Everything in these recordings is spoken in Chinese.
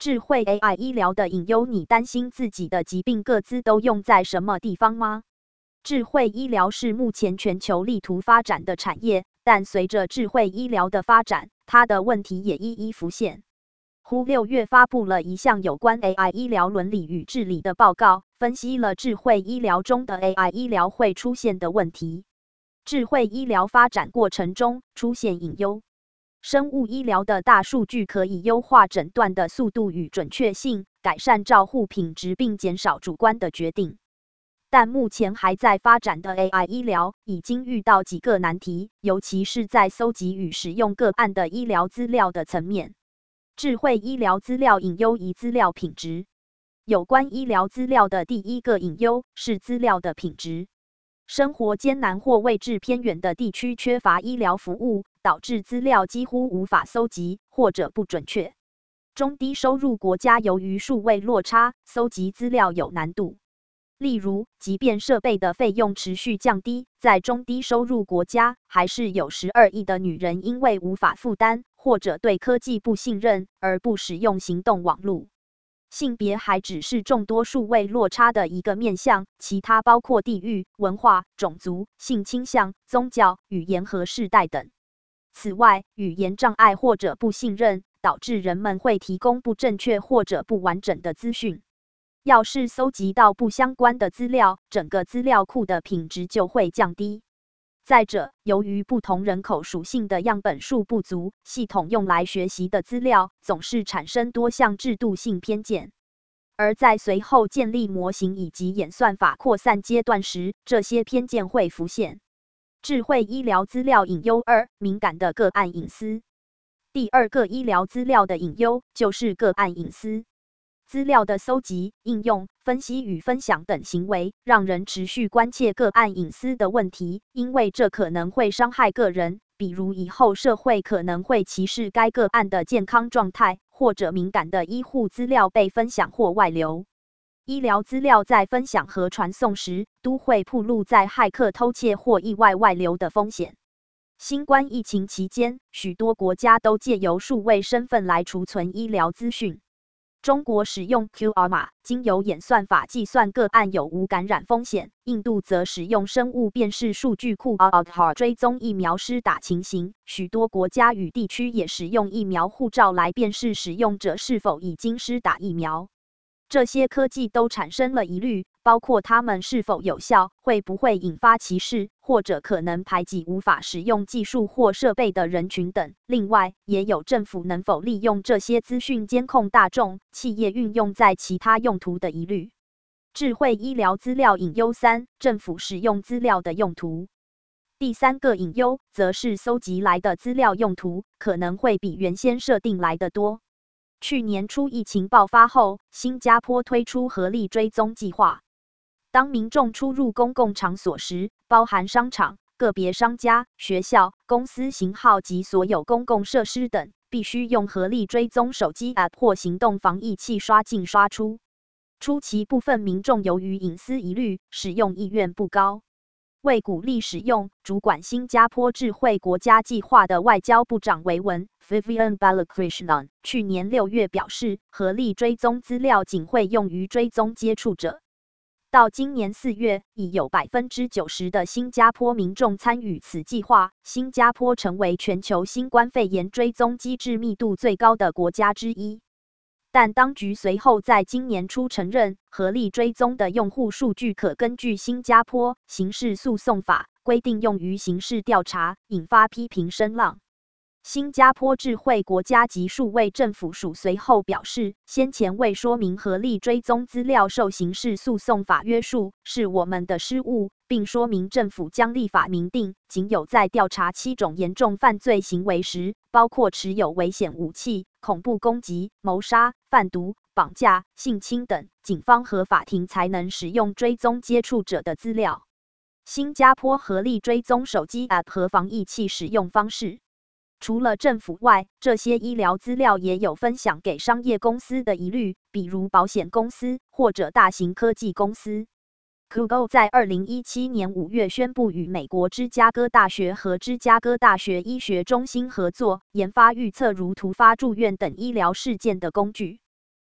智慧 AI 医疗的隐忧，你担心自己的疾病个资都用在什么地方吗？智慧医疗是目前全球力图发展的产业，但随着智慧医疗的发展，它的问题也一一浮现。WHO6月发布了一项有关 AI 医疗伦理与治理的报告，分析了智慧医疗中的 AI 医疗会出现的问题。智慧医疗发展过程中出现隐忧。生物医疗的大数据可以优化诊断的速度与准确性，改善照护品质并减少主观的决定。但目前还在发展的 AI 医疗已经遇到几个难题，尤其是在搜集与使用个案的医疗资料的层面。智慧医疗资料隐忧一资料品质。有关医疗资料的第一个隐忧是资料的品质。生活艰难或位置偏远的地区缺乏医疗服务，导致资料几乎无法搜集或者不准确。中低收入国家由于数位落差，搜集资料有难度。例如，即便设备的费用持续降低，在中低收入国家，还是有12亿的女人因为无法负担或者对科技不信任而不使用行动网络。性别还只是众多数位落差的一个面向，其他包括地域、文化、种族、性倾向、宗教、语言和世代等。此外，语言障碍或者不信任，导致人们会提供不正确或者不完整的资讯。要是搜集到不相关的资料，整个资料库的品质就会降低。再者，由于不同人口属性的样本数不足，系统用来学习的资料总是产生多项制度性偏见。而在随后建立模型以及演算法扩散阶段时，这些偏见会浮现。智慧医疗资料隐忧2：敏感的个案隐私。第二个医疗资料的隐忧就是个案隐私。资料的搜集、应用、分析与分享等行为，让人持续关切个案隐私的问题，因为这可能会伤害个人，比如以后社会可能会歧视该个案的健康状态，或者敏感的医护资料被分享或外流。医疗资料在分享和传送时，都会暴露在骇客偷窃或意外外流的风险。新冠疫情期间，许多国家都借由数位身份来储存医疗资讯。中国使用 QR 码，经由演算法计算个案有无感染风险；印度则使用生物辨识数据库 Aadhaar 追踪疫苗施打情形。许多国家与地区也使用疫苗护照来辨识使用者是否已经施打疫苗。这些科技都产生了疑虑，包括它们是否有效，会不会引发歧视，或者可能排挤无法使用技术或设备的人群等。另外，也有政府能否利用这些资讯监控大众、企业运用在其他用途的疑虑。智慧医疗资料隐忧3：政府使用资料的用途。第三个隐忧则是搜集来的资料用途可能会比原先设定来的多。去年初疫情爆发后，新加坡推出合力追踪计划。当民众出入公共场所时，包含商场、个别商家、学校、公司型号及所有公共设施等，必须用合力追踪手机 App 或行动防疫器刷进刷出。初期部分民众由于隐私疑虑，使用意愿不高。为鼓励使用，主管新加坡智慧国家计划的外交部长维文 Vivian Balakrishnan 去年6月表示，合力追踪资料仅会用于追踪接触者。到今年4月，已有90%的新加坡民众参与此计划，新加坡成为全球新冠肺炎追踪机制密度最高的国家之一。但当局随后在今年初承认，合力追踪的用户数据可根据新加坡刑事诉讼法规定用于刑事调查，引发批评声浪。新加坡智慧国家及数位政府署随后表示，先前未说明合力追踪资料受刑事诉讼法约束，是我们的失误，并说明政府将立法明定，仅有在调查7种严重犯罪行为时，包括持有危险武器、恐怖攻击、谋杀、贩毒、绑架、性侵等，警方和法庭才能使用追踪接触者的资料。新加坡合力追踪手机 App 和防疫器使用方式。除了政府外，这些医疗资料也有分享给商业公司的疑虑，比如保险公司或者大型科技公司。Google 在2017年5月宣布与美国芝加哥大学和芝加哥大学医学中心合作，研发预测如突发住院等医疗事件的工具。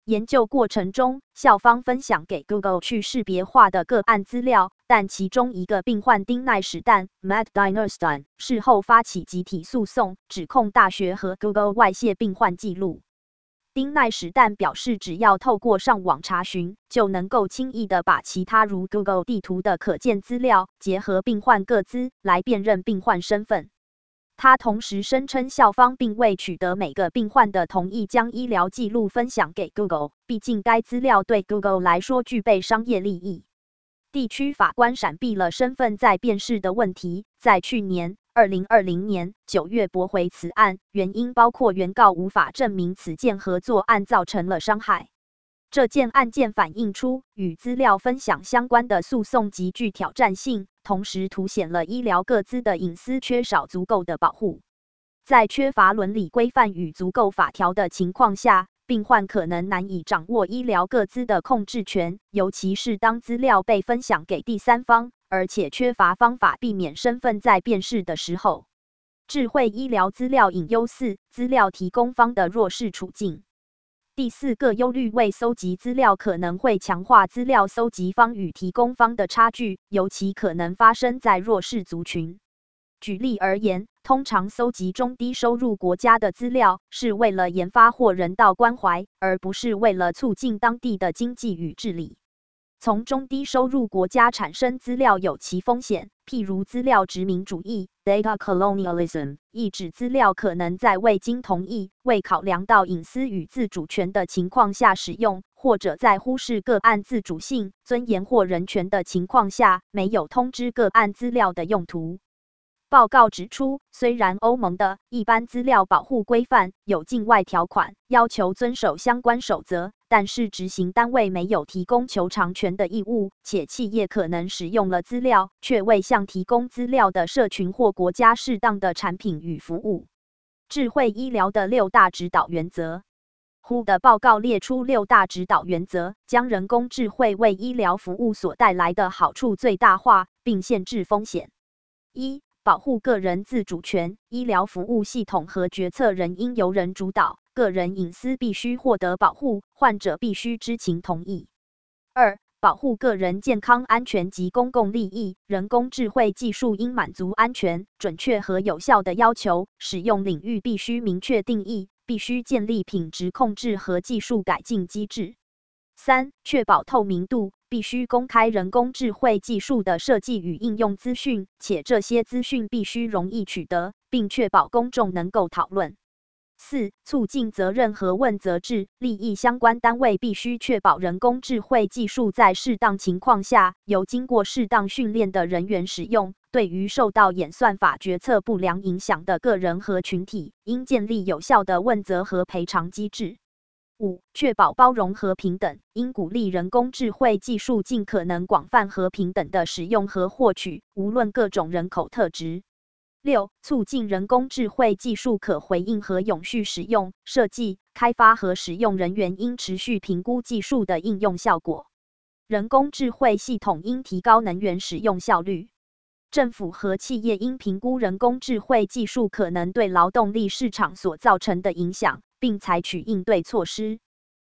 研究过程中，校方分享给 Google 去识别化的个案资料，但其中一个病患丁奈史旦 Matt Dinerstan 事后发起集体诉讼，指控大学和 Google 外泄病患记录。丁奈史旦表示，只要透过上网查询，就能够轻易的把其他如 Google 地图的可见资料结合病患个资来辨认病患身份。他同时声称，校方并未取得每个病患的同意将医疗记录分享给 Google， 毕竟该资料对 Google 来说具备商业利益。地区法官闪避了身份再辨识的问题，在去年2020年9月驳回此案，原因包括原告无法证明此件合作案造成了伤害。这件案件反映出与资料分享相关的诉讼极具挑战性，同时凸显了医疗个资的隐私缺少足够的保护。在缺乏伦理规范与足够法条的情况下，病患可能难以掌握医疗个资的控制权，尤其是当资料被分享给第三方，而且缺乏方法避免身份再辨识的时候。智慧医疗资料隐忧4：资料提供方的弱势处境。第4个忧虑为搜集资料可能会强化资料搜集方与提供方的差距，尤其可能发生在弱势族群。举例而言，通常搜集中低收入国家的资料是为了研发或人道关怀，而不是为了促进当地的经济与治理。从中低收入国家产生资料有其风险，譬如资料殖民主义 （data colonialism）， 意指资料可能在未经同意、未考量到隐私与自主权的情况下使用，或者在忽视个案自主性、尊严或人权的情况下，没有通知个案资料的用途。报告指出，虽然欧盟的一般资料保护规范有境外条款，要求遵守相关守则，但是执行单位没有提供求偿权的义务，且企业可能使用了资料，却未向提供资料的社群或国家适当的产品与服务。智慧医疗的6大指导原则。WHO 的报告列出6大指导原则，将人工智慧为医疗服务所带来的好处最大化，并限制风险。1、保护个人自主权，医疗服务系统和决策人应由人主导，个人隐私必须获得保护，患者必须知情同意。2、保护个人健康安全及公共利益，人工智慧技术应满足安全、准确和有效的要求，使用领域必须明确定义，必须建立品质控制和技术改进机制。3、确保透明度，必须公开人工智慧技术的设计与应用资讯，且这些资讯必须容易取得，并确保公众能够讨论。4、促进责任和问责制，利益相关单位必须确保人工智慧技术在适当情况下，由经过适当训练的人员使用。对于受到演算法决策不良影响的个人和群体，应建立有效的问责和赔偿机制。5、确保包容和平等，应鼓励人工智慧技术尽可能广泛和平等的使用和获取，无论各种人口特质。6、促进人工智慧技术可回应和永续使用，设计、开发和使用人员应持续评估技术的应用效果。人工智慧系统应提高能源使用效率。政府和企业应评估人工智慧技术可能对劳动力市场所造成的影响，并采取应对措施。